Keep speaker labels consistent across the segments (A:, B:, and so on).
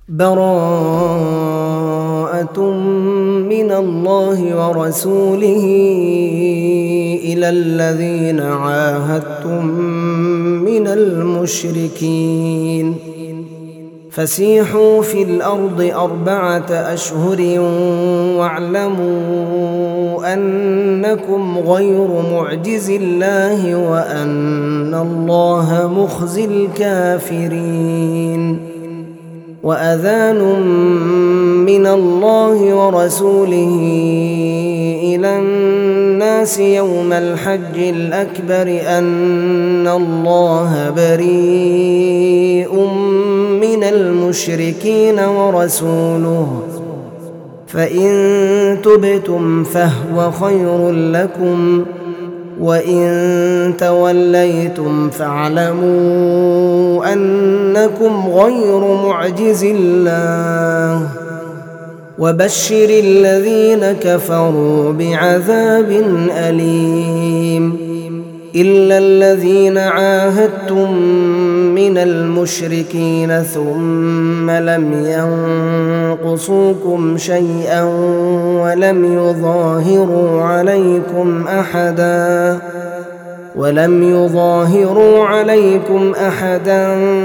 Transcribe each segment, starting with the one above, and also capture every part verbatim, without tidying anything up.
A: براءة من الله ورسوله إلى الذين عاهدتم من المشركين فسيحوا في الأرض أربعة أشهر واعلموا أنكم غير معجز الله وأن الله مخزي الكافرين. وأذان من الله ورسوله إلى الناس يوم الحج الأكبر أن الله بريء من المشركين ورسوله فإن تبتم فهو خير لكم وإن توليتم فاعلموا أنكم غير معجز الله وبشر الذين كفروا بعذاب أليم. إلا الذين عاهدتم من المشركين ثم لم ينقصوكم شيئا ولم يظاهروا عليكم أحدا ولم يظاهروا عليكم أحدا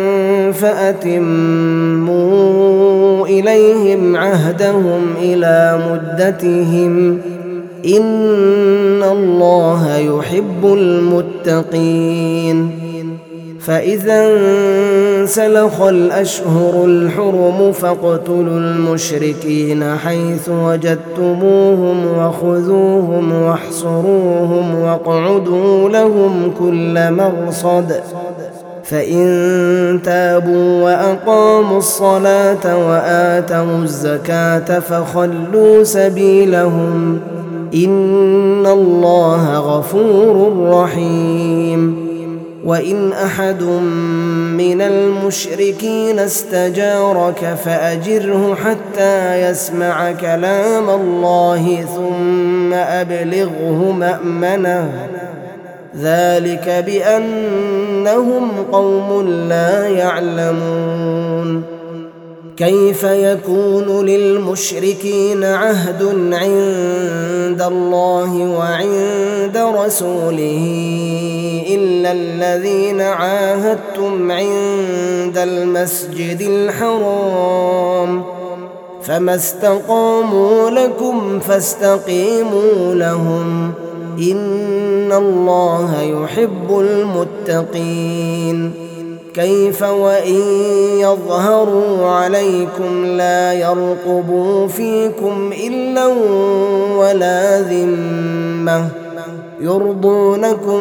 A: فأتموا إليهم عهدهم إلى مدتهم إن الله يحب المتقين. فإذا انسلخ الأشهر الحرم فاقتلوا المشركين حيث وجدتموهم وخذوهم واحصروهم واقعدوا لهم كل مرصد فإن تابوا وأقاموا الصلاة وآتوا الزكاة فخلوا سبيلهم إن الله غفور رحيم. وإن أحد من المشركين استجارك فأجره حتى يسمع كلام الله ثم أبلغه مأمنه ذلك بأنهم قوم لا يعلمون. كيف يكون للمشركين عهد عند الله وعند رسوله إلا الذين عاهدتم عند المسجد الحرام فما استقاموا لكم فاستقيموا لهم إن الله يحب المتقين. كيف وإن يظهروا عليكم لا يرقبوا فيكم إلا ولا ذمة يرضونكم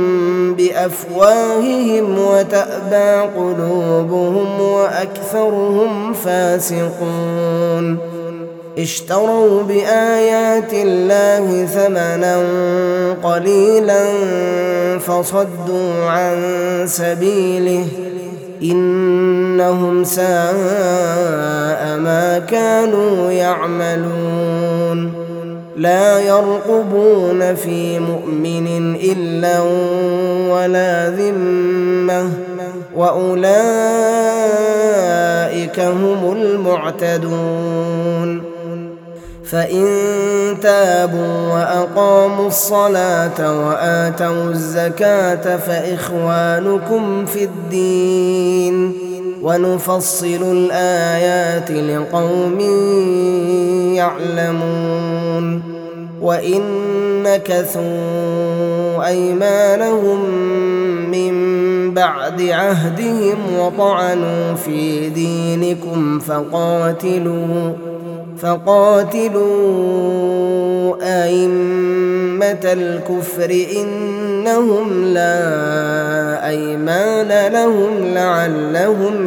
A: بأفواههم وتأبى قلوبهم وأكثرهم فاسقون. اشتروا بآيات الله ثمنا قليلا فصدوا عن سبيله إنهم ساء ما كانوا يعملون. لا يرقبون في مؤمن إلا ولا ذمة وأولئك هم المعتدون. فإن تابوا وأقاموا الصلاة وآتوا الزكاة فإخوانكم في الدين ونفصل الآيات لقوم يعلمون. وإن نكثوا أيمانهم من بعد عهدهم وطعنوا في دينكم فقاتلوا فقاتلوا أئمة الكفر إنهم لا أيمان لهم لعلهم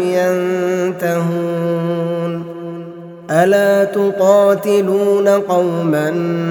A: ينتهون. ألا تقاتلون قوما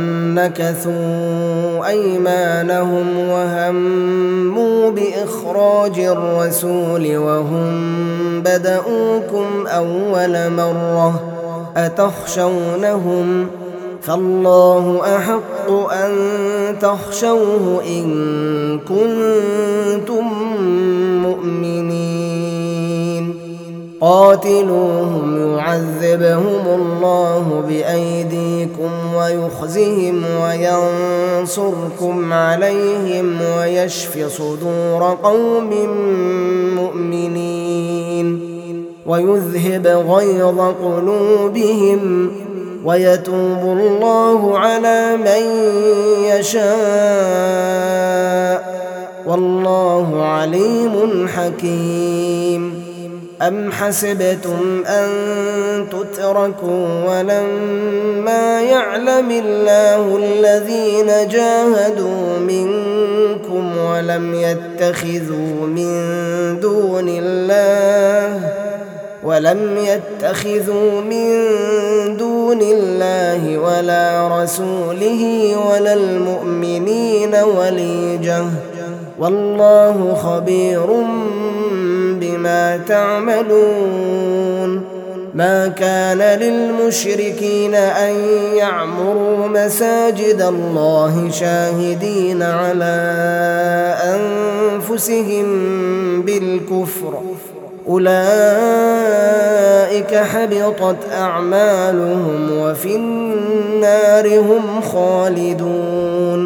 A: نكثوا أيمانهم وهموا بإخراج الرسول وهم بدؤوكم أول مرة أتخشونهم فالله أحق أن تخشوه إن كنتم مؤمنين. قاتلوهم يعذبهم الله بأيديكم ويخزهم وينصركم عليهم ويشف صدور قوم مؤمنين ويذهب غيظ قلوبهم ويتوب الله على من يشاء والله عليم حكيم. أم حسبتم أن تتركوا ولما يعلم الله الذين جاهدوا منكم ولم يتخذوا من دون الله ولم يتخذوا من دون الله ولا رسوله ولا المؤمنين وليجة والله خبير بما تعملون. ما كان للمشركين أن يعمروا مساجد الله شاهدين على أنفسهم بالكفر أولئك حبطت أعمالهم وفي النار هم خالدون.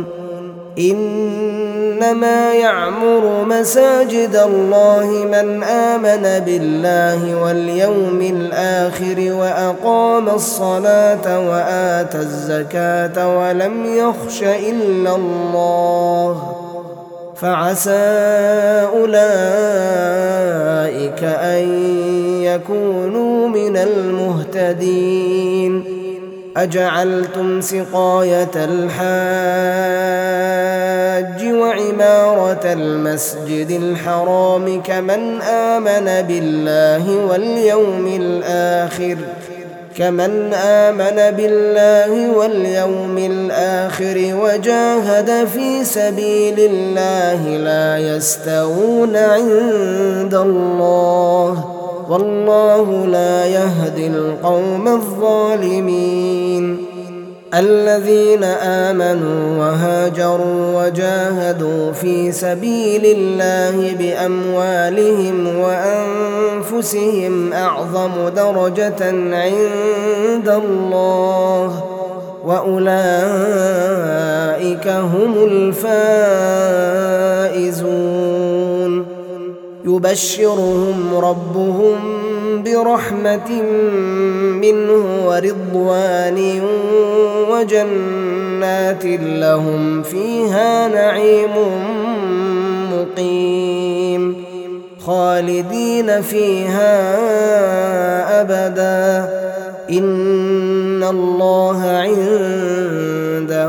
A: إنما يعمر مساجد الله من آمن بالله واليوم الآخر وأقام الصلاة وآتى الزكاة ولم يخش إلا الله فعسى أولئك أن يكونوا من المهتدين. أجعلتم سقاية الحاج وعمارة المسجد الحرام كمن آمن بالله واليوم الآخر كمن آمن بالله واليوم الآخر وجاهد في سبيل الله لا يستوون عند الله والله لا يهدي القوم الظالمين. الذين آمنوا وهاجروا وجاهدوا في سبيل الله بأموالهم وأنفسهم أعظم درجة عند الله وأولئك هم الفائزون. يبشرهم ربهم برحمة منه ورضوان وجنات لهم فيها نعيم مقيم خالدين فيها أبدا إن الله عنده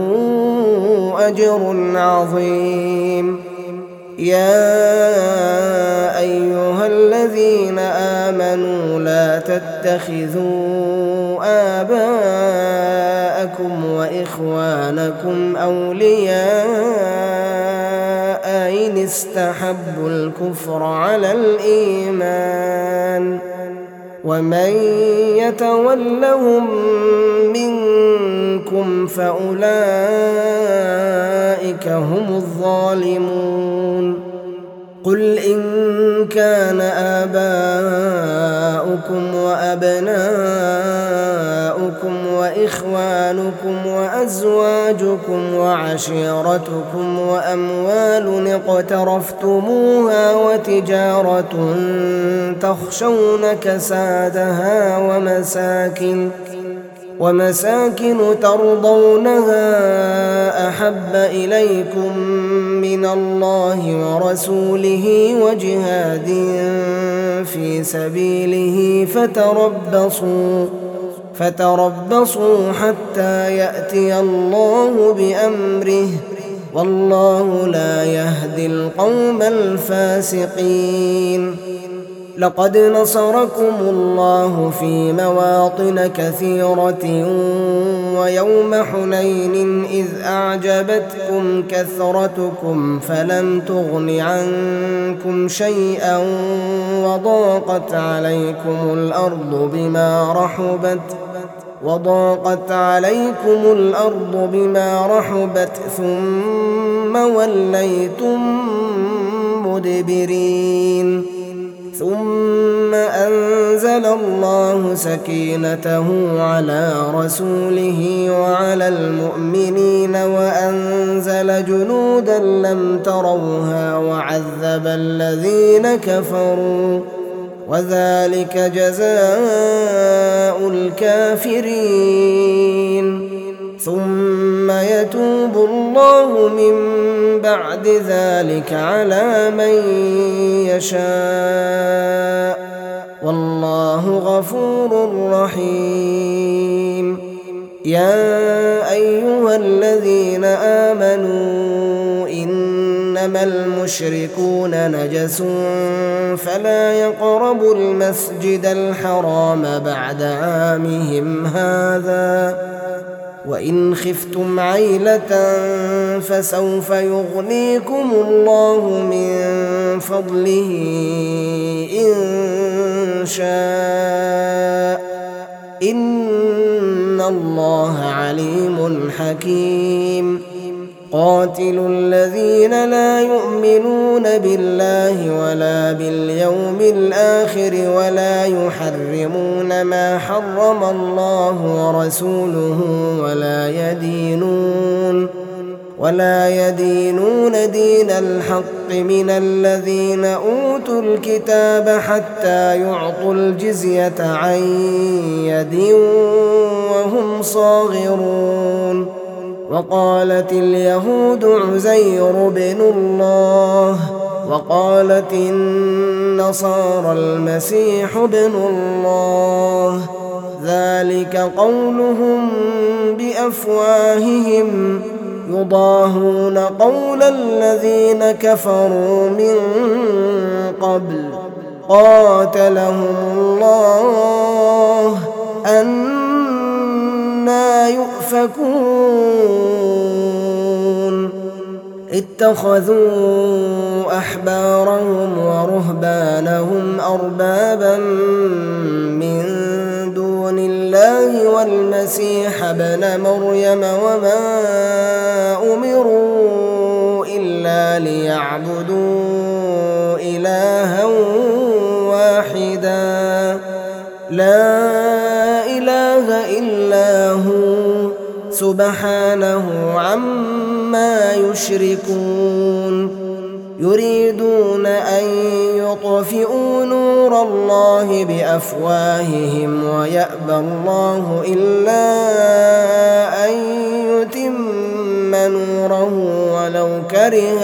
A: أجر عظيم. يا أيها الذين آمنوا لا تتخذوا آباءكم وإخوانكم أولياء إن استحبوا الكفر على الإيمان ومن يتولهم منكم فأولئك هم الظالمون. قل إن كان آباؤكم وأبناؤكم وإخوانكم وأزواجكم وعشيرتكم وأموال اقترفتموها وتجارة تخشون كسادها ومساكن ومساكن ترضونها أحب إليكم من الله ورسوله وجهاد في سبيله فتربصوا فتربصوا حتى يأتي الله بأمره والله لا يهدي القوم الفاسقين. لقد نصركم الله في مواطن كثيرة ويوم حنين إذ أعجبتكم كثرتكم فلم تغن عنكم شيئا وضاقت عليكم الأرض بما رحبت وضاقت عليكم الأرض بما رحبت ثم وليتم مدبرين. ثم أنزل الله سكينته على رسوله وعلى المؤمنين وأنزل جنودا لم تروها وعذب الذين كفروا وذلك جزاء الكافرين ثم يتوب الله من بعد ذلك على من يشاء والله غفور رحيم. يا أيها الذين آمنوا إنما المشركون نجس فلا يقربوا المسجد الحرام بعد عامهم هذا وإن خفتم عيلة فسوف يغنيكم الله من فضله إن شاء إن الله عليم حكيم. قاتلوا الذين لا يؤمنون بالله ولا باليوم الآخر ولا يحرمون ما حرم الله ورسوله ولا يدينون ولا يدينون دين الحق من الذين أوتوا الكتاب حتى يعطوا الجزية عن يد وهم صاغرون. وقالت اليهود عزير بن الله وقالت النصارى المسيح بن الله ذلك قولهم بأفواههم يضاهون قول الذين كفروا من قبل قاتلهم الله أنى يؤفكون. اتخذوا أحبارهم ورهبانهم أربابا من دون الله والمسيح ابن مريم وما أمروا إلا ليعبدوا إلها واحدا لا إله إلا هو سبحانه عما يشركون. يريدون أن يطفئوا نور الله بأفواههم ويأبى الله إلا أن يتم نوره ولو كره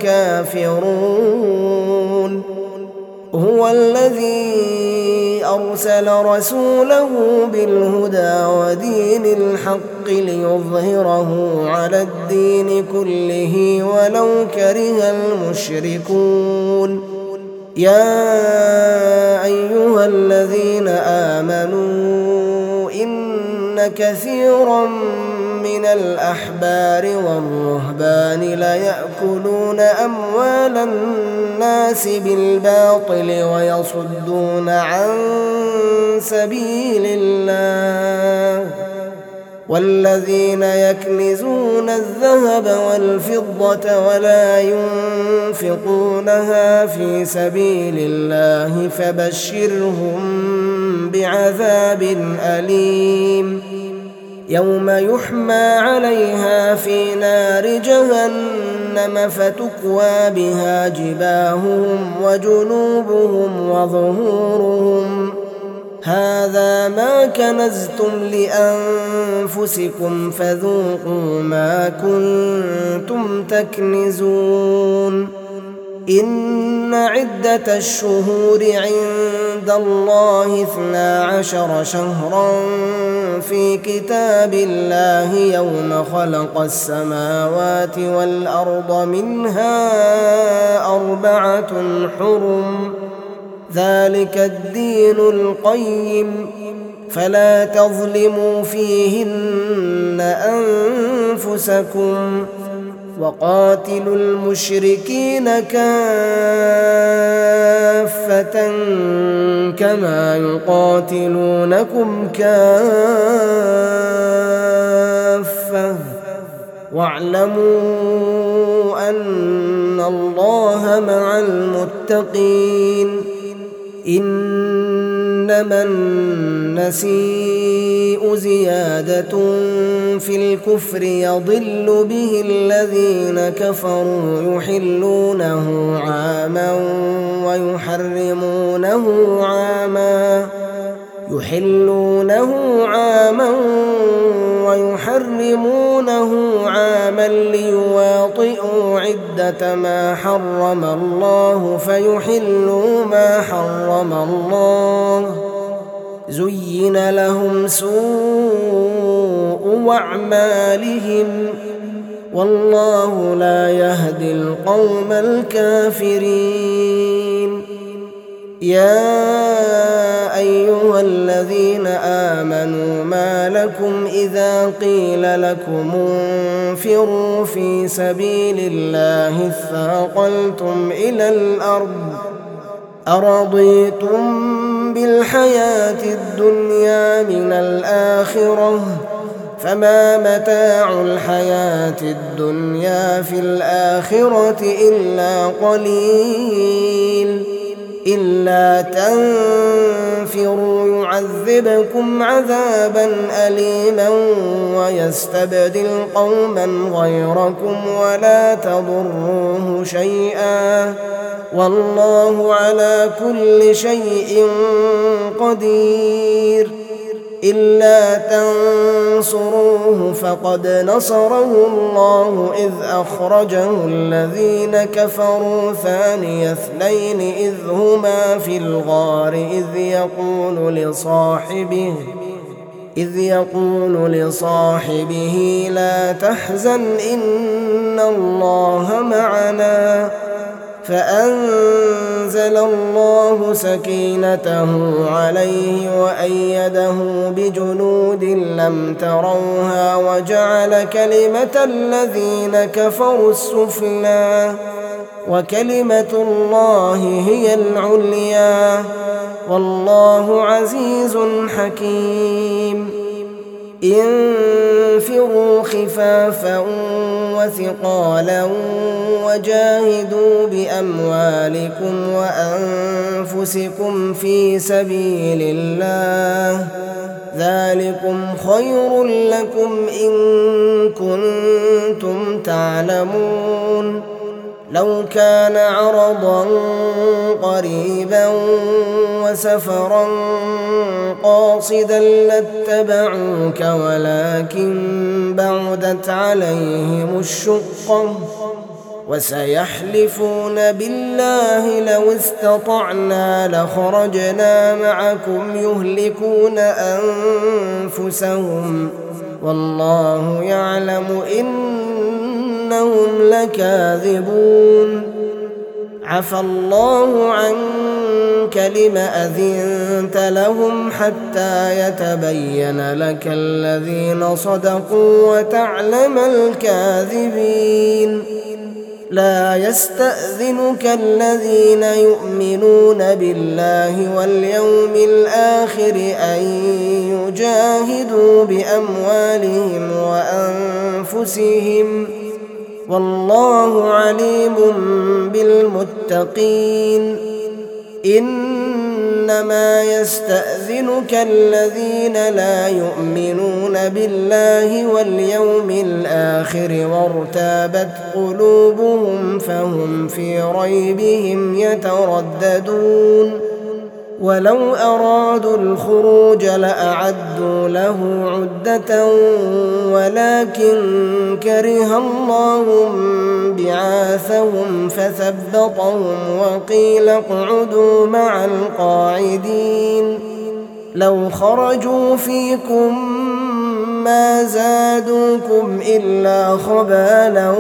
A: الكافرون. هو الذي أرسل رسوله بالهدى ودين الحق ليظهره على الدين كله ولو كره المشركون. يا أيها الذين آمنوا إن كثيرا من الأحبار والرهبان ليأكلون أموال الناس بالباطل ويصدون عن سبيل الله والذين يكنزون الذهب والفضة ولا ينفقونها في سبيل الله فبشرهم بعذاب أليم. يوم يحمى عليها في نار جهنم فتكوى بها جباههم وجنوبهم وظهورهم هذا ما كنزتم لأنفسكم فذوقوا ما كنتم تكنزون. إن عدة الشهور عند الله اثنا عشر شهرا في كتاب الله يوم خلق السماوات والأرض منها أربعة حرم ذلك الدين القيم فلا تظلموا فيهن أنفسكم وقاتلوا المشركين كافة كما يقاتلونكم كافة واعلموا أن الله مع المتقين. إنما النسيء زيادة في الكفر يضل به الذين كفروا يحلونه عاما ويحرمونه عاما يحلونه عاما ويحرمونه عاما ليواطئوا عدة ما حرم الله فيحلوا ما حرم الله زين لهم سوء أعمالهم والله لا يهدي القوم الكافرين. يا أيها الذين آمنوا ما لكم إذا قيل لكم انفروا في سبيل الله اثاقلتم إلى الأرض أرضيتم بالحياة الدنيا من الآخرة فما متاع الحياة الدنيا في الآخرة إلا قليل إلا تنفروا يعذبكم عذابا أليما ويستبدل قوما غيركم ولا تضروه شيئا والله على كل شيء قدير. إلا تنصروه فقد نصره الله إذ أخرجه الذين كفروا ثاني اثنين إذ هما في الغار إذ يقول لصاحبه إذ يقول لصاحبه لا تحزن إن الله معنا فأنزل الله سكينته عليه وأيده بجنود لم تروها وجعل كلمة الذين كفروا السفلى وكلمة الله هي العليا والله عزيز حكيم. انفروا خفافا وثقالا وجاهدوا بأموالكم وأنفسكم في سبيل الله ذلكم خير لكم إن كنتم تعلمون. لو كان عرضا قريبا وسفرا قاصدا لاتبعوك ولكن بعدت عليهم الشقة وسيحلفون بالله لو استطعنا لخرجنا معكم يهلكون أنفسهم والله يعلم إنهم لكاذبون. عفى الله عنك لم أذنت لهم حتى يتبين لك الذين صدقوا وتعلم الكاذبين. لا يستأذنك الذين يؤمنون بالله واليوم الآخر أن يجاهدوا بأموالهم وأنفسهم والله عليم بالمتقين. إنما يستأذنك الذين لا يؤمنون بالله واليوم الآخر وارتابت قلوبهم فهم في ريبهم يترددون. ولو أرادوا الخروج لأعدوا له عدة ولكن كره الله بعاثهم فثبطهم وقيل اقعدوا مع القاعدين. لو خرجوا فيكم ما زادوكم إلا خبالا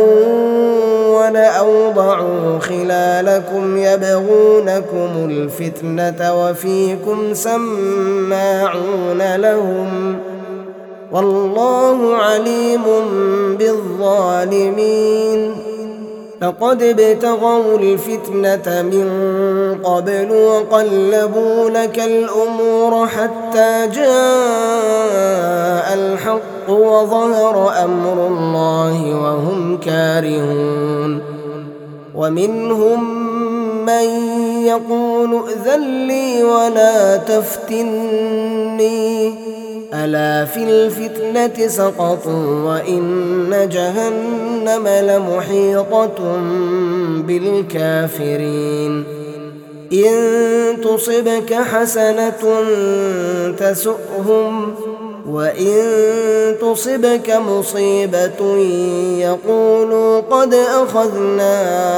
A: ولأوضعوا خلالكم يبغونكم الفتنة وفيكم سماعون لهم والله عليم بالظالمين. لقد ابتغوا الفتنة من قبل وقلبوا لك الأمور حتى جاء الحق وظهر أمر الله وهم كارهون. ومنهم من يقول ائذن لي ولا تفتني ألا في الفتنة سقطوا وإن جهنم لمحيطة بالكافرين إن تصبك حسنة تسؤهم وإن تصبك مصيبة يقولوا قد أخذنا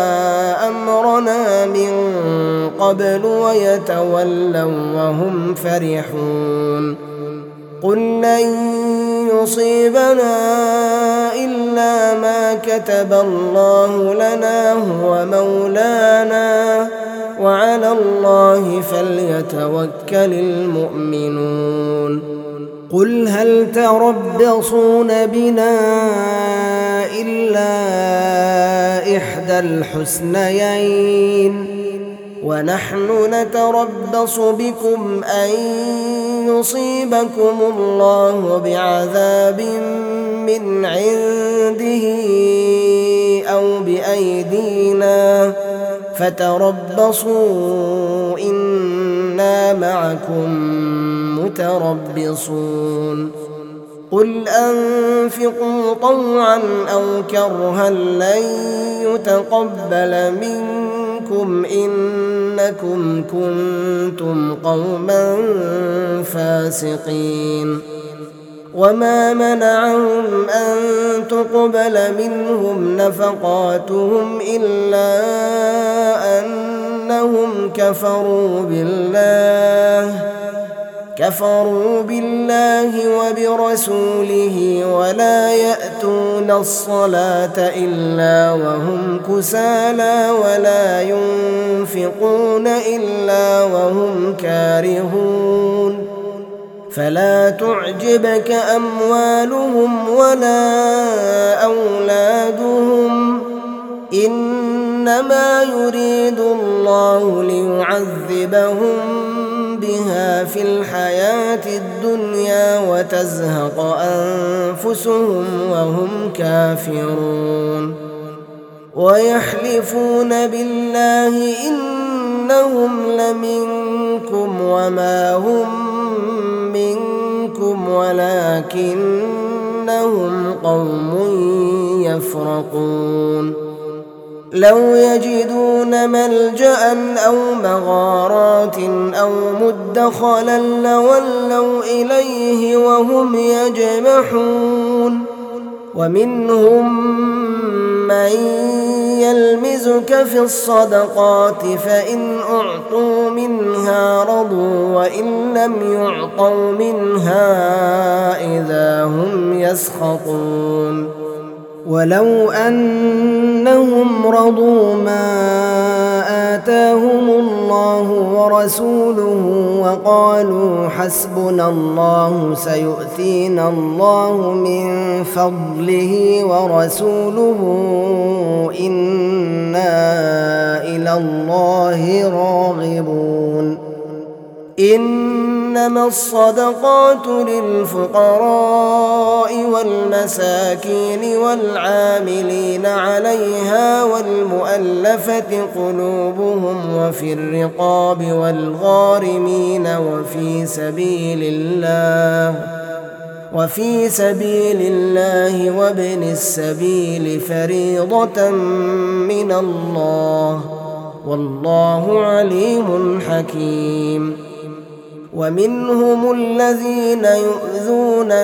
A: أمرنا من قبل ويتولوا وهم فرحون قل لن يصيبنا إلا ما كتب الله لنا هو مولانا وعلى الله فليتوكل المؤمنون قل هل تربصون بنا إلا إحدى الحسنيين ونحن نتربص بكم أن يصيبكم الله بعذاب من عنده أو بأيدينا فتربصوا إنا معكم متربصون قل أنفقوا طوعا أو كرها لن يتقبل منكم إنكم كنتم قوما فاسقين وما منعهم أن تقبل منهم نفقاتهم إلا أنهم كفروا بالله كفروا بالله وبرسوله ولا يأتون الصلاة إلا وهم كسالى ولا ينفقون إلا وهم كارهون فلا تعجبك أموالهم ولا أولادهم إنما يريد الله ليعذبهم بها في الحياة الدنيا وتزهق أنفسهم وهم كافرون ويحلفون بالله إنهم لمنكم وما هم منكم ولكنهم قوم يفرقون لو يجدون ملجأ أو مغارات أو مدخلا لولوا إليه وهم يجمحون ومنهم من يلمزك في الصدقات فإن أعطوا منها رضوا وإن لم يعطوا منها إذا هم يسخطون ولو أنهم رضوا ما آتاهم الله ورسوله وقالوا حسبنا الله سيؤتينا الله من فضله ورسوله إنا إلى الله راغبون إنما الصدقات للفقراء والمساكين والعاملين عليها والمؤلفة قلوبهم وفي الرقاب والغارمين وفي سبيل الله وفي سبيل الله وابن السبيل فريضة من الله والله عليم حكيم ومنهم الذين يؤذون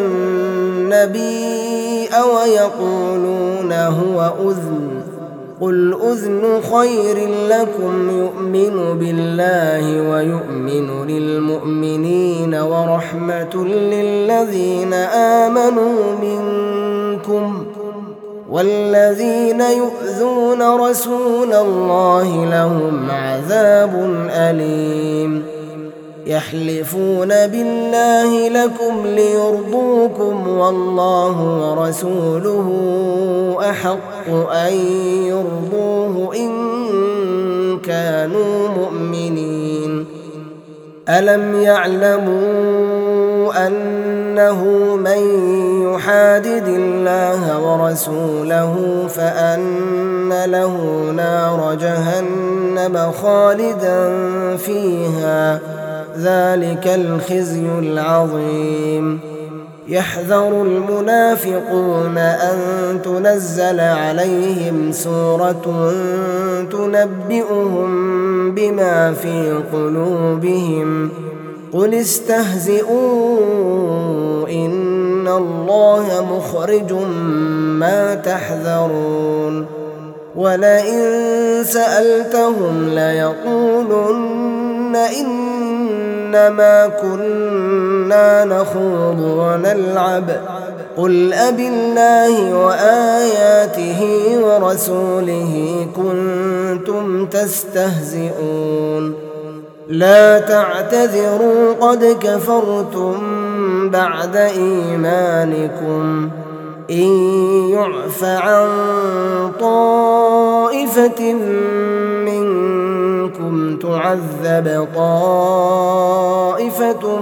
A: النبي ويقولون هو أذن قل أذن خير لكم يؤمن بالله ويؤمن للمؤمنين ورحمة للذين آمنوا منكم والذين يؤذون رسول الله لهم عذاب أليم يحلفون بالله لكم ليرضوكم والله ورسوله أحق أن يرضوه إن كانوا مؤمنين ألم يعلموا أن إنه من يحادد الله ورسوله فأن له نار جهنم خالدا فيها ذلك الخزي العظيم. يحذر المنافقون أن تنزل عليهم سورة تنبئهم بما في قلوبهم قل استهزئوا إن الله مخرج ما تحذرون. ولئن سألتهم ليقولن إنما كنا نخوض ونلعب قل أبالله وآياته ورسوله كنتم تستهزئون لا تعتذروا قد كفرتم بعد إيمانكم إن يعف عن طائفة منكم تعذب طائفة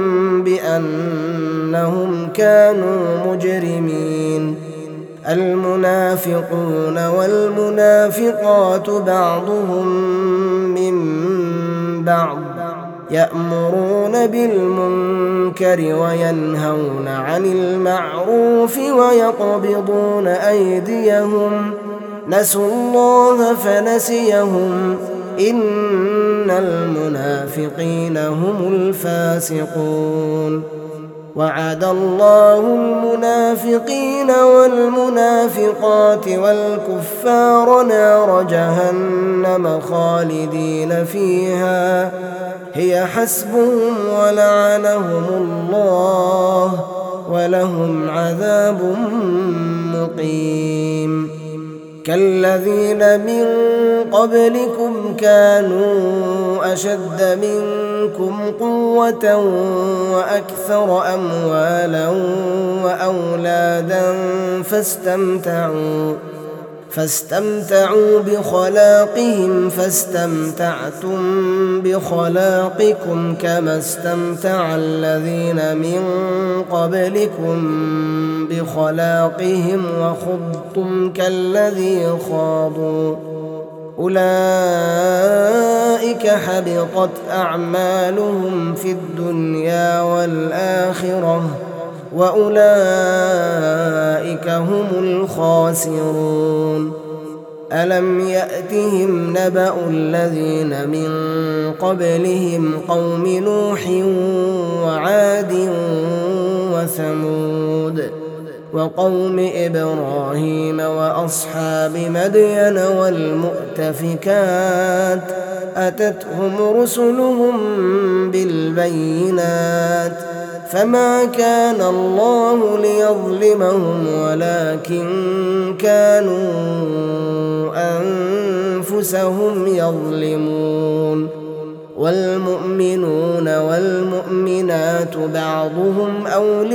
A: بأنهم كانوا مجرمين. المنافقون والمنافقات بعضهم من بعض يأمرون بالمنكر وينهون عن المعروف ويقبضون أيديهم نسوا الله فنسيهم إن المنافقين هم الفاسقون. وعد الله المنافقين والمنافقات والكفار نار جهنم خالدين فيها هي حسبهم ولعنهم الله ولهم عذاب مقيم. كالذين من قبلكم كانوا أشد منكم قوة وأكثر أموالا وأولادا فاستمتعوا فاستمتعوا بخلاقهم فاستمتعتم بخلاقكم كما استمتع الذين من قبلكم بخلاقهم وخضتم كالذي خاضوا أولئك حبطت أعمالهم في الدنيا والآخرة وأولئك هم الخاسرون. ألم يأتهم نبأ الذين من قبلهم قوم نوح وعاد وثمود وقوم إبراهيم وأصحاب مدين والمؤتفكات أتتهم رسلهم بالبينات فما كان الله ليظلمهم ولكن كانوا أنفسهم يظلمون. والمؤمنون والمؤمنات بعضهم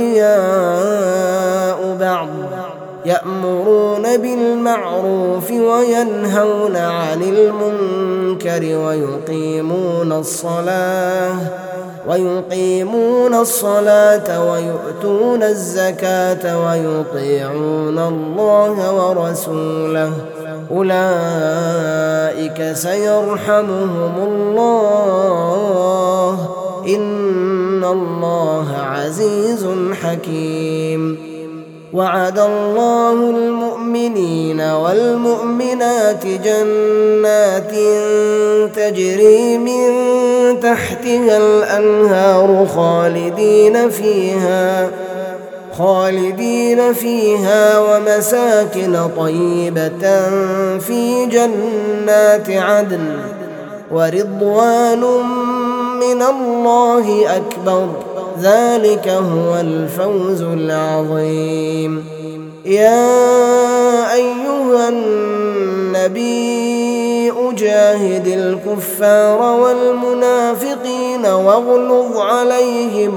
A: أولياء بعض يأمرون بالمعروف وينهون عن المنكر ويقيمون الصلاة ويقيمون الصلاة ويؤتون الزكاة ويطيعون الله ورسوله أولئك سيرحمهم الله إن الله عزيز حكيم. وعد الله المؤمنين والمؤمنات جنات تجري من تحتها الأنهار خالدين فيها خالدين فيها ومساكن طيبة في جنات عدن ورضوان من الله أكبر ذلك هو الفوز العظيم. يا أيها النبي جاهد الكفار والمنافقين واغلظ عليهم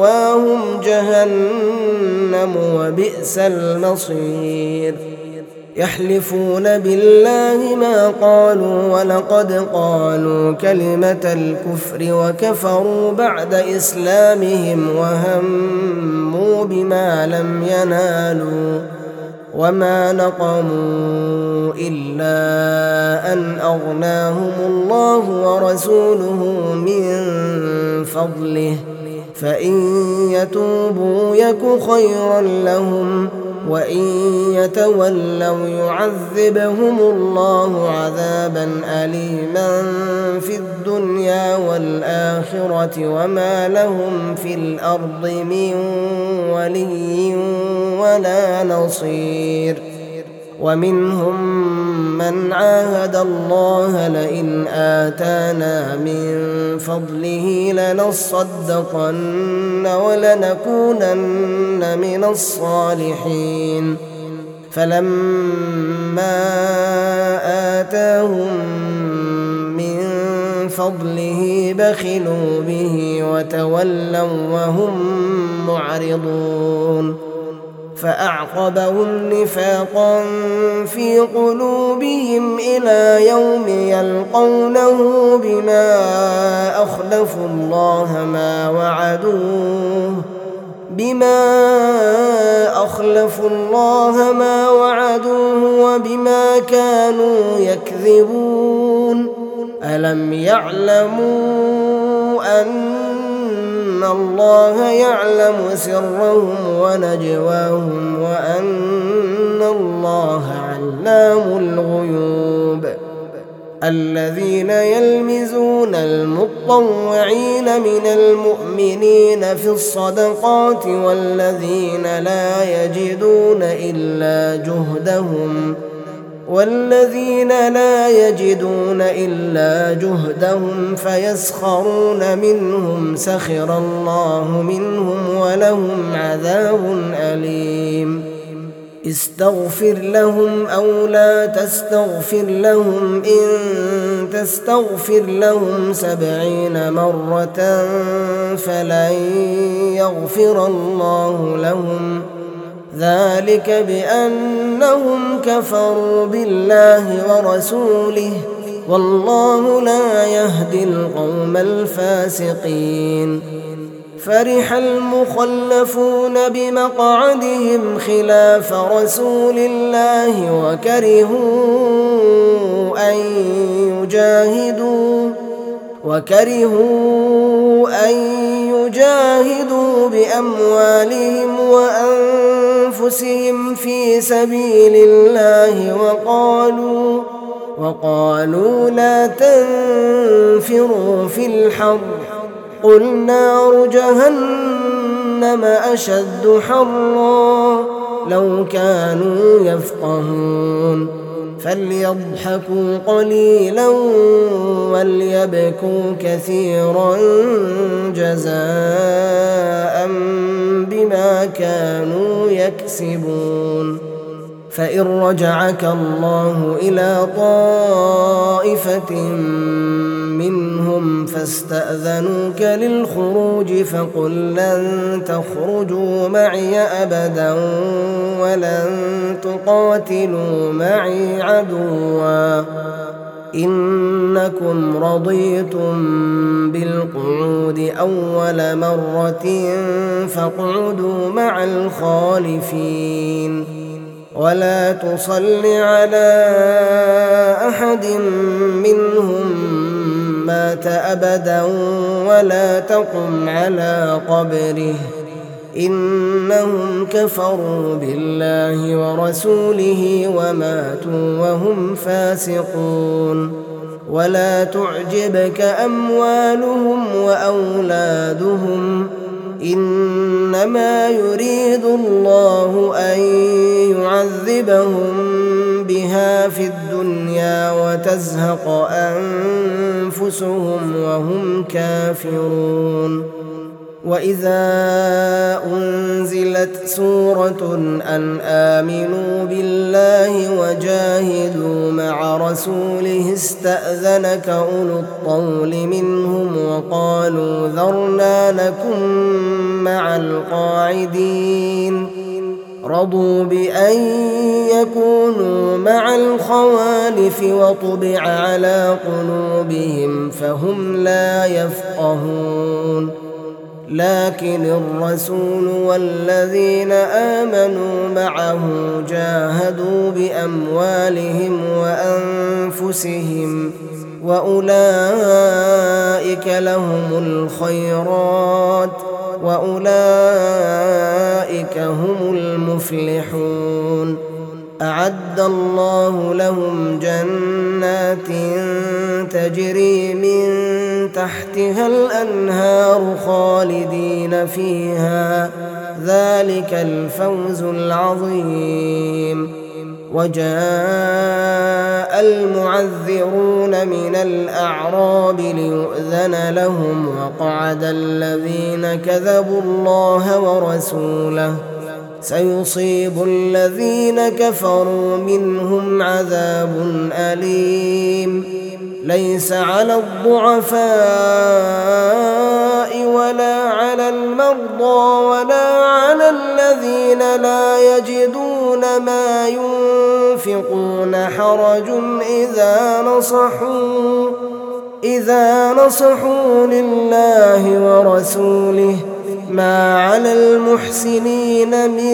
A: ومأواهم جهنم وبئس المصير. يحلفون بالله ما قالوا ولقد قالوا كلمة الكفر وكفروا بعد إسلامهم وهموا بما لم ينالوا وما نقموا إلا أن أغناهم الله ورسوله من فضله فإن يتوبوا يك خيرا لهم وإن يتولوا يعذبهم الله عذابا أليما في الدنيا والآخرة وما لهم في الأرض من ولي ولا نصير ومنهم من عاهد الله لئن آتانا من فضله لنصدقن ولنكونن من الصالحين فلما آتاهم من فضله بخلوا به وتولوا وهم معرضون فأعقبهم نفاقا في قلوبهم إلى يوم يلقونه بما أخلفوا الله ما وعدوه بما أخلفوا الله ما وعدوه وبما كانوا يكذبون ألم يعلموا أن الله يعلم سرهم ونجواهم وأن الله علام الغيوب الذين يلمزون المطوعين من المؤمنين في الصدقات والذين لا يجدون إلا جهدهم والذين لا يجدون إلا جهدهم فيسخرون منهم سخر الله منهم ولهم عذاب أليم استغفر لهم أو لا تستغفر لهم إن تستغفر لهم سبعين مرة فلن يغفر الله لهم ذلك بأنهم كفروا بالله ورسوله والله لا يهدي القوم الفاسقين فرح المخلفون بمقعدهم خلاف رسول الله وكرهوا أن يجاهدوا وكرهوا أن يجاهدوا بأموالهم وأنفسهم في سبيل الله وقالوا وقالوا لا تنفروا في الحر قل نار جهنم أشد حرا لو كانوا يفقهون فليضحكوا قليلا وليبكوا كثيرا جزاء بما كانوا يكسبون فإن رجعك الله إلى طائفة منهم فاستأذنوك للخروج فقل لن تخرجوا معي أبدا ولن تقاتلوا معي عدوا إنكم رضيتم بالقعود أول مرة فاقعدوا مع الخالفين ولا تصل على أحد منهم مات أبدا ولا تقم على قبره إنهم كفروا بالله ورسوله وماتوا وهم فاسقون ولا تعجبك أموالهم وأولادهم إنما يريد الله أن يعذبهم بها في الدنيا وتزهق أنفسهم وهم كافرون وإذا أنزلت سورة أن آمنوا بالله وجاهدوا مع رسوله استأذنك أولو الطول منهم وقالوا ذرنا نكن مع القاعدين رضوا بأن يكونوا مع الخوالف وطبع على قلوبهم فهم لا يفقهون لكن الرسول والذين آمنوا معه جاهدوا بأموالهم وأنفسهم وأولئك لهم الخيرات وأولئك هم المفلحون أعد الله لهم جنات تجري من تحتها الأنهار خالدين فيها ذلك الفوز العظيم وجاء المعذرون من الأعراب ليؤذن لهم وقعد الذين كذبوا الله ورسوله سيصيب الذين كفروا منهم عذاب أليم ليس على الضعفاء ولا على المرضى ولا على الذين لا يجدون ما ينفقون حرج إذا نصحوا إذا نصحوا لله ورسوله ما على المحسنين من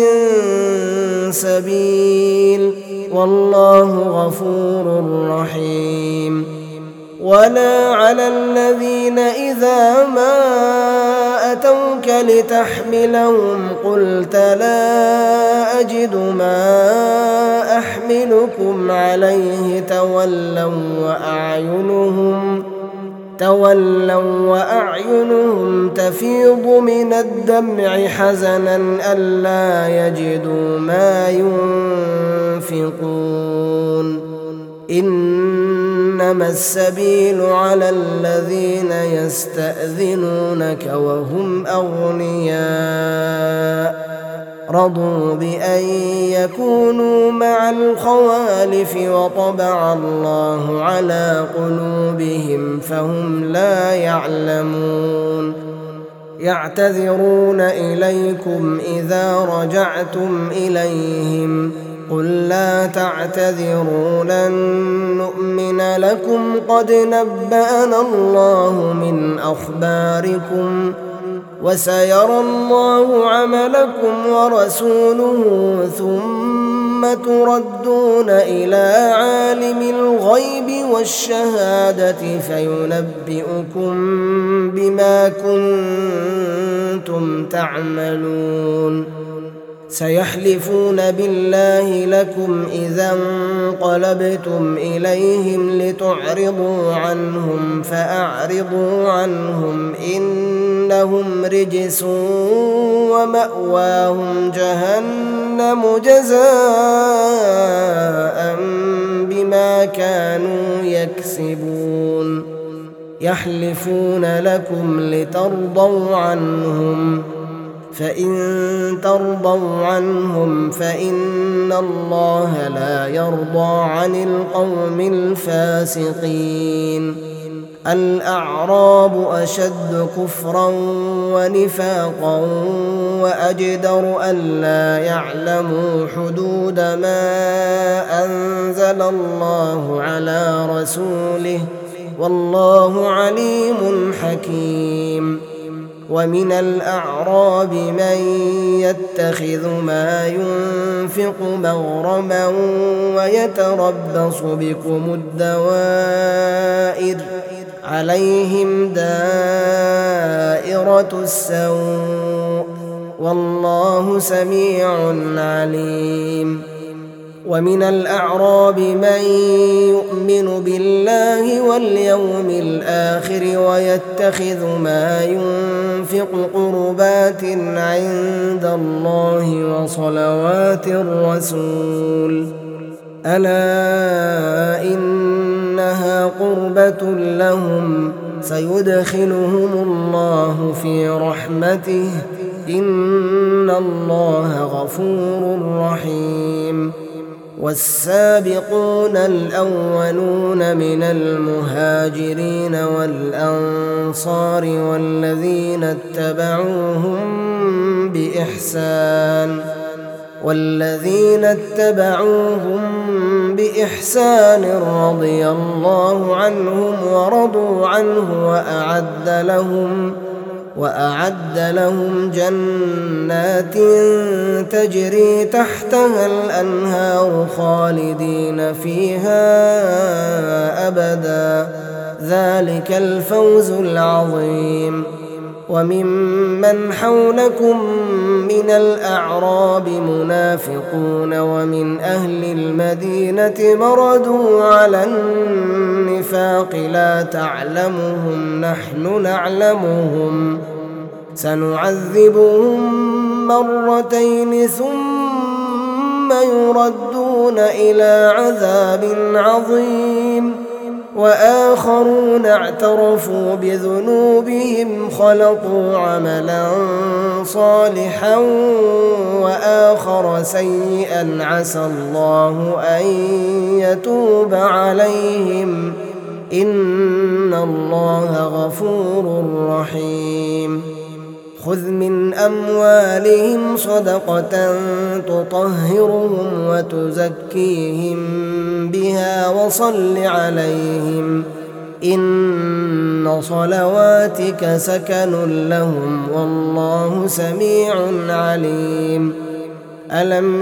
A: سبيل والله غفور رحيم ولا على الذين إذا ما أتوك لتحملهم قلت لا أجد ما أحملكم عليه تولوا وأعينهم تولوا وأعينهم تفيض من الدمع حزنا ألا يجدوا ما ينفقون إنما السبيل على الذين يستأذنونك وهم أغنياء رضوا بأن يكونوا مع الخوالف وطبع الله على قلوبهم فهم لا يعلمون يعتذرون إليكم إذا رجعتم إليهم قل لا تعتذروا لن نؤمن لكم قد نبأنا الله من أخباركم وسيرى الله عملكم ورسوله ثم تردون إلى عالم الغيب والشهادة فينبئكم بما كنتم تعملون سيحلفون بالله لكم إذا انقلبتم إليهم لتعرضوا عنهم فأعرضوا عنهم إنهم رجس ومأواهم جهنم جزاء بما كانوا يكسبون يحلفون لكم لترضوا عنهم فإن ترضوا عنهم فإن الله لا يرضى عن القوم الفاسقين الأعراب أشد كفرا ونفاقا وأجدر ألا يعلموا حدود ما أنزل الله على رسوله والله عليم حكيم ومن الأعراب من يتخذ ما ينفق مغرما ويتربص بكم الدوائر عليهم دائرة السوء والله سميع عليم ومن الأعراب من يؤمن بالله واليوم الآخر ويتخذ ما ينفق قربات عند الله وصلوات الرسول ألا إنها قربة لهم سيدخلهم الله في رحمته إن الله غفور رحيم والسابقون الأولون من المهاجرين والأنصار والذين اتبعوهم بإحسان والذين اتبعوهم بإحسان رضي الله عنهم ورضوا عنه وأعد لهم وأعد لهم جنات تجري تحتها الأنهار خالدين فيها أبدا ذلك الفوز العظيم. وممن حولكم من الأعراب منافقون ومن أهل المدينة مردوا على النفاق لا تعلمهم نحن نعلمهم سنعذبهم مرتين ثم يردون إلى عذاب عظيم. وآخرون اعترفوا بذنوبهم خلطوا عملا صالحا وآخر سيئا عسى الله أن يتوب عليهم إن الله غفور رحيم. خذ من أموالهم صدقة تطهرهم وتزكيهم بها وصل عليهم إن صلواتك سكن لهم والله سميع عليم. ألم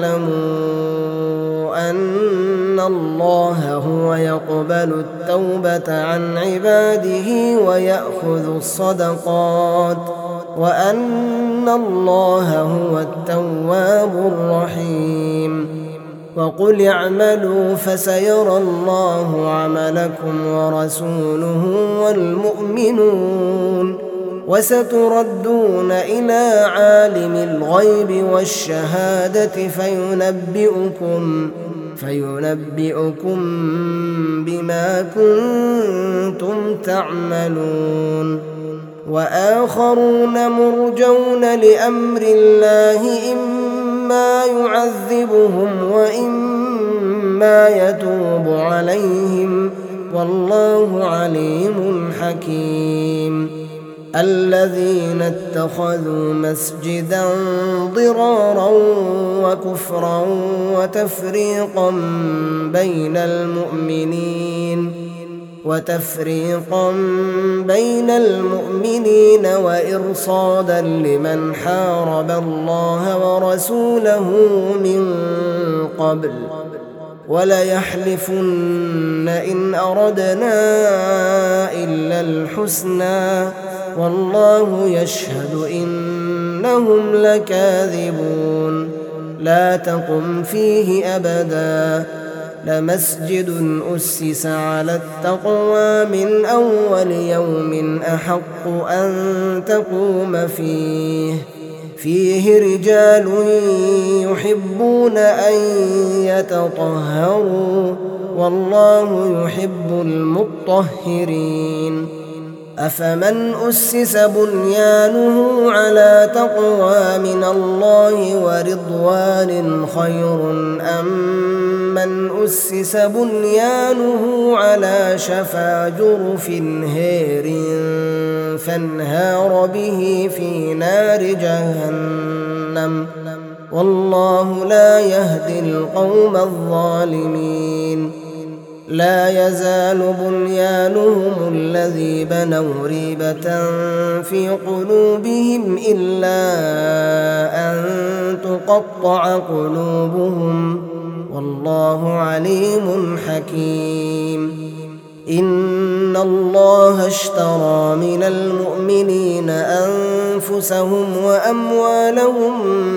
A: يعلموا أن الله هو يقبل التوبة عن عباده ويأخذ الصدقات وأن الله هو التواب الرحيم. وقل اعملوا فسيرى الله عملكم ورسوله والمؤمنون وستردون إلى عالم الغيب والشهادة فينبئكم فينبئكم بما كنتم تعملون. وآخرون مرجون لأمر الله إما يعذبهم وإما يتوب عليهم والله عليم حكيم. الذين اتخذوا مسجدا ضرارا وكفرا وتفريقا بين المؤمنين وتفريقا بين المؤمنين وإرصادا لمن حارب الله ورسوله من قبل وليحلفن إن أردنا إلا الحسنى والله يشهد إنهم لكاذبون. لا تقم فيه أبدا لمسجد أسس على التقوى من أول يوم أحق أن تقوم فيه فيه رجال يحبون أن يتطهروا والله يحب المطهرين. أفمن أسس بنيانه على تقوى من الله ورضوان خير أم من أسس بنيانه على شفا جرف هير فانهار به في نار جهنم والله لا يهدي القوم الظالمين. لا يزال بنيانهم الذي بنوا ريبة في قلوبهم إلا أن تقطع قلوبهم والله عليم حكيم. إن الله اشترى من المؤمنين أنفسهم وأموالهم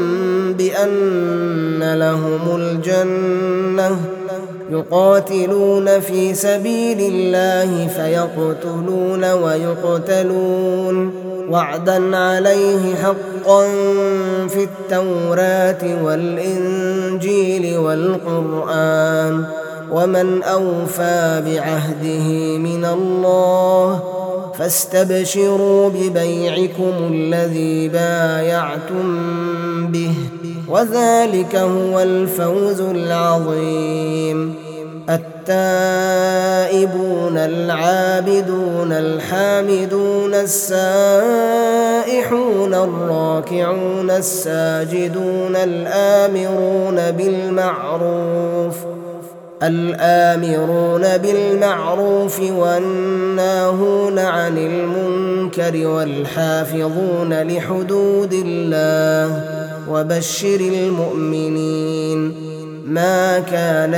A: بأن لهم الجنة يقاتلون في سبيل الله فيقتلون ويقتلون وعدا عليه حقا في التوراة والإنجيل والقرآن ومن أوفى بعهده من الله فاستبشروا ببيعكم الذي بايعتم به وذلك هو الفوز العظيم. التائبون العابدون الحامدون السائحون الراكعون الساجدون الآمرون بالمعروف الآمرون بالمعروف والناهون عن المنكر والحافظون لحدود الله وبشر المؤمنين. ما كان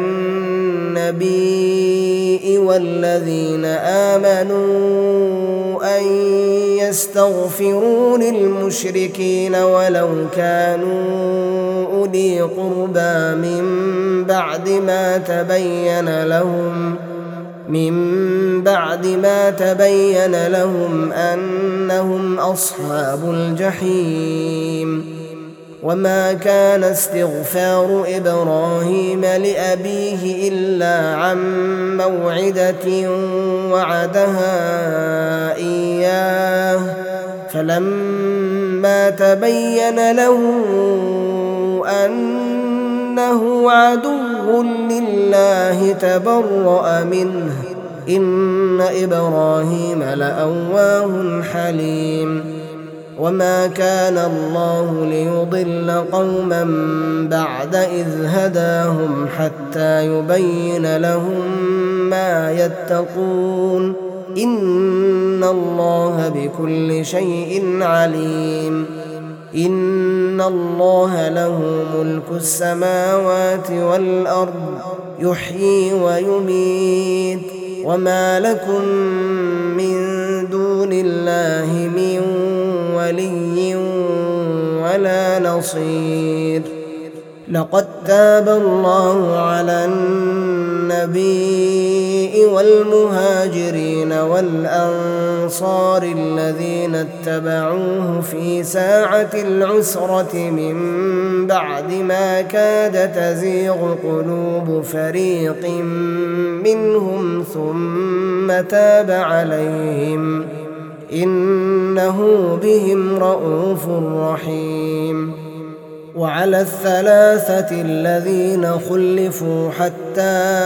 A: للنبي والذين آمنوا أن يستغفروا للمشركين ولو كانوا أولي قربى من بعد ما تبين لهم من بعد ما تبين لهم أنهم أصحاب الجحيم. وما كان استغفار إبراهيم لأبيه إلا عن موعدة وعدها إياه فلما تبين له أنه عدو لله تبرأ منه إن إبراهيم لأواه حليم. وما كان الله ليضل قوما بعد إذ هداهم حتى يبين لهم ما يتقون إن الله بكل شيء عليم. إن الله له ملك السماوات والأرض يحيي ويميت وما لكم من دون الله من ولي ولا نصير. لقد تاب الله على النبي والمهاجرين والأنصار الذين اتبعوه في ساعة العسرة من بعد ما كاد تزيغ قلوب فريق منهم ثم تاب عليهم إنه بهم رءوف رحيم. وعلى الثلاثة الذين خلفوا حتى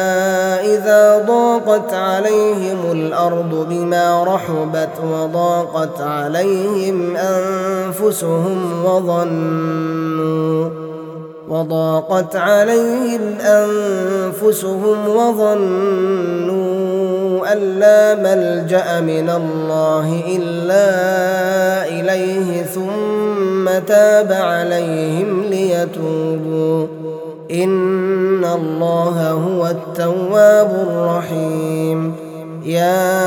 A: إذا ضاقت عليهم الأرض بما رحبت وضاقت عليهم أنفسهم وظنوا وضاقت عليهم أنفسهم وظنوا أن لا ملجأ من الله إلا إليه ثم تاب عليهم ليتوبوا إن الله هو التواب الرحيم. يا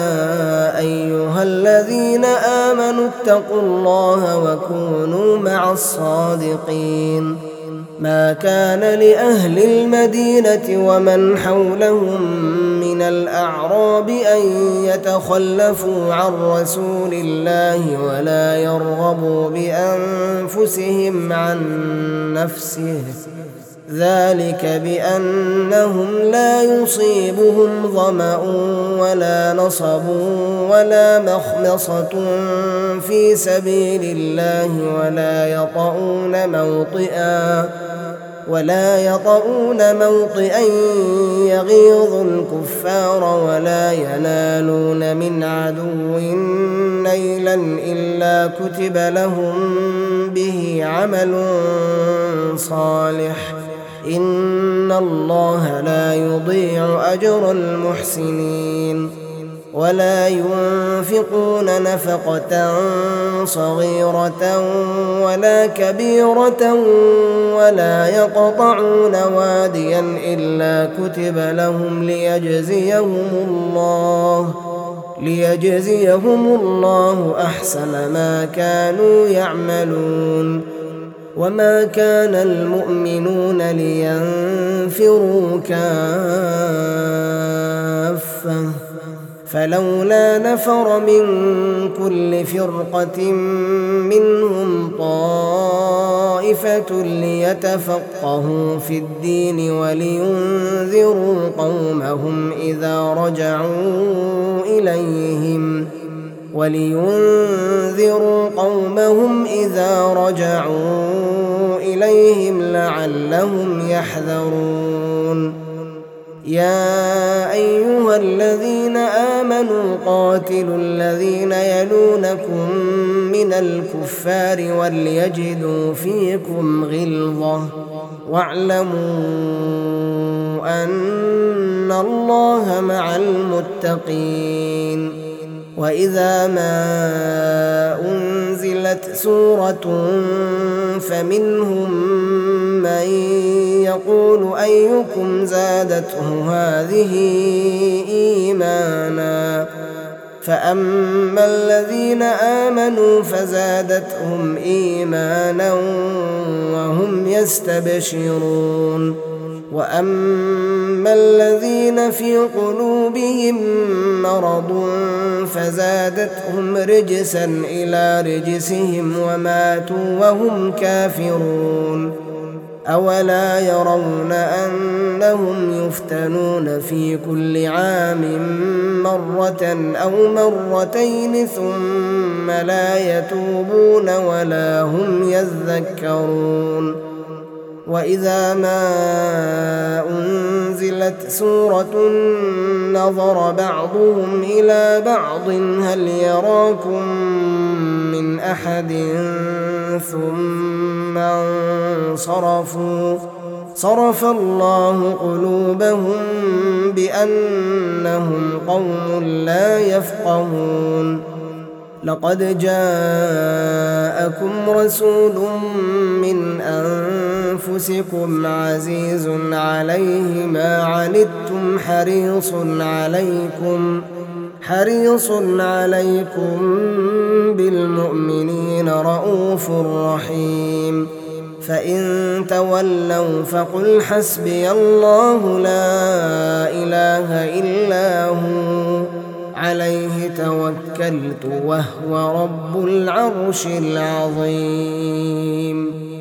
A: أيها الذين آمنوا اتقوا الله وكونوا مع الصادقين. ما كان لأهل المدينة ومن حولهم من الأعراب أن يتخلفوا عن رسول الله ولا يرغبوا بأنفسهم عن نفسه ذلك بأنهم لا يصيبهم ظمأ ولا نصب ولا مخمصة في سبيل الله ولا يطؤون موطئا ولا يطؤون موطئا يغيظ الكفار ولا ينالون من عدو نيلا إلا كتب لهم به عمل صالح إن الله لا يضيع أجر المحسنين. ولا ينفقون نفقة صغيرة ولا كبيرة ولا يقطعون واديا إلا كتب لهم ليجزيهم الله ليجزيهم الله أحسن ما كانوا يعملون. وما كان المؤمنون لينفروا كافة فلولا نفر من كل فرقة منهم طائفة ليتفقهوا في الدين ولينذروا قومهم إذا رجعوا إليهم ولينذروا قومهم إذا رجعوا إليهم لعلهم يحذرون. يا أيها الذين آمنوا قاتلوا الذين يلونكم من الكفار وليجدوا فيكم غلظة واعلموا أن الله مع المتقين. وإذا ما أنزلت سورة فمنهم من يقول أيكم زادته هذه إيمانا فأما الذين آمنوا فزادتهم إيمانا وهم يستبشرون وأما الذين في قلوبهم مرض فزادتهم رجسا إلى رجسهم وماتوا وهم كافرون. أولا يرون أنهم يفتنون في كل عام مرة أو مرتين ثم لا يتوبون ولا هم يذكرون. وإذا ما أنزلت سورة نظر بعضهم إلى بعض هل يراكم من أحد ثم انصرفوا صرف الله قلوبهم بأنهم قوم لا يفقهون. لقد جاءكم رسول من أنفسكم عزيز عليه ما عنتم حريص عليكم حريص عليكم بالمؤمنين رؤوف رحيم. فإن تولوا فقل حسبي الله لا إله إلا هو عليه توكلت وهو رب العرش العظيم.